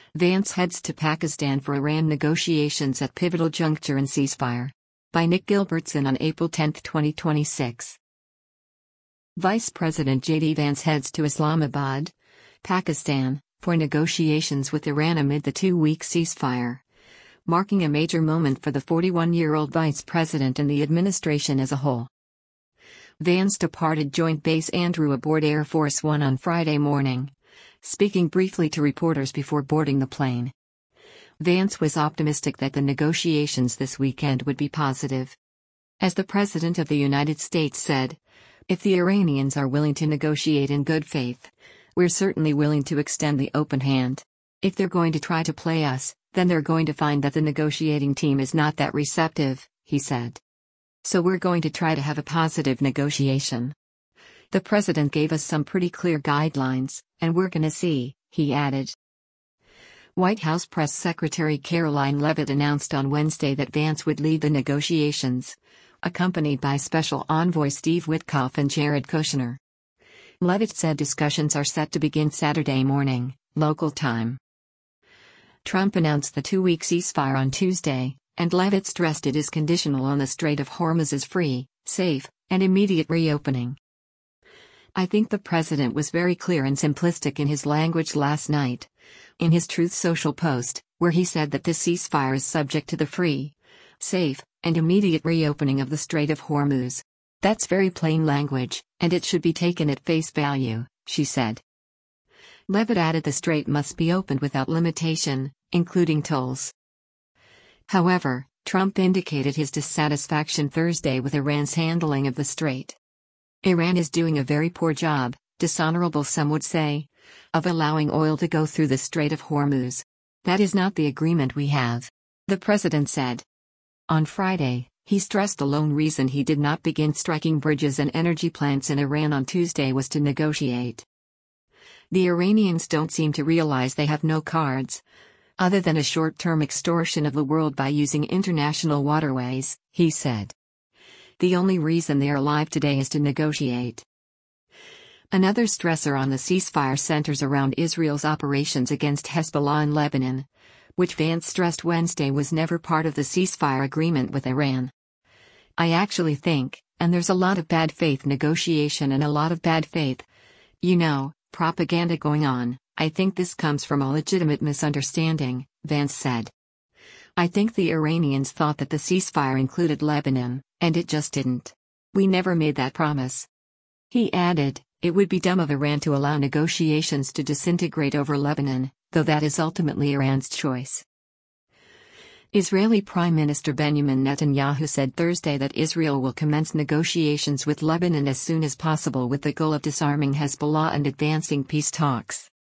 Vance heads to Pakistan for Iran negotiations at pivotal juncture in ceasefire. By Nick Gilbertson on April 10, 2026. Vice President J.D. Vance heads to Islamabad, Pakistan, for negotiations with Iran amid the 2-week ceasefire, marking a major moment for the 41-year-old vice president and the administration as a whole. Vance departed Joint Base Andrew aboard Air Force One on Friday morning, speaking briefly to reporters before boarding the plane. Vance was optimistic that the negotiations this weekend would be positive. As the President of the United States said, "If the Iranians are willing to negotiate in good faith, we're certainly willing to extend the open hand. If they're going to try to play us, then they're going to find that the negotiating team is not that receptive," he said. "So we're going to try to have a positive negotiation. The president gave us some pretty clear guidelines, and we're gonna see," he added. White House Press Secretary Karoline Leavitt announced on Wednesday that Vance would lead the negotiations, accompanied by Special Envoy Steve Witkoff and Jared Kushner. Leavitt said discussions are set to begin Saturday morning, local time. Trump announced the 2-week ceasefire on Tuesday, and Leavitt stressed it is conditional on the Strait of Hormuz's free, safe, and immediate reopening. "I think the president was very clear and simplistic in his language last night," in his Truth Social post, where he said that this ceasefire is subject to the free, safe, and immediate reopening of the Strait of Hormuz. "That's very plain language, and it should be taken at face value," she said. Leavitt added the strait must be opened without limitation, including tolls. However, Trump indicated his dissatisfaction Thursday with Iran's handling of the strait. "Iran is doing a very poor job, dishonorable some would say, of allowing oil to go through the Strait of Hormuz. That is not the agreement we have," the president said. On Friday, he stressed the lone reason he did not begin striking bridges and energy plants in Iran on Tuesday was to negotiate. "The Iranians don't seem to realize they have no cards, other than a short-term extortion of the world by using international waterways," he said. "The only reason they are alive today is to negotiate." Another stressor on the ceasefire centers around Israel's operations against Hezbollah in Lebanon, which Vance stressed Wednesday was never part of the ceasefire agreement with Iran. "I actually think, and there's a lot of bad faith negotiation and a lot of bad faith, propaganda going on. I think this comes from a legitimate misunderstanding," Vance said. "I think the Iranians thought that the ceasefire included Lebanon, and it just didn't. We never made that promise." He added, "It would be dumb of Iran to allow negotiations to disintegrate over Lebanon, though that is ultimately Iran's choice." Israeli Prime Minister Benjamin Netanyahu said Thursday that Israel will commence negotiations with Lebanon as soon as possible with the goal of disarming Hezbollah and advancing peace talks.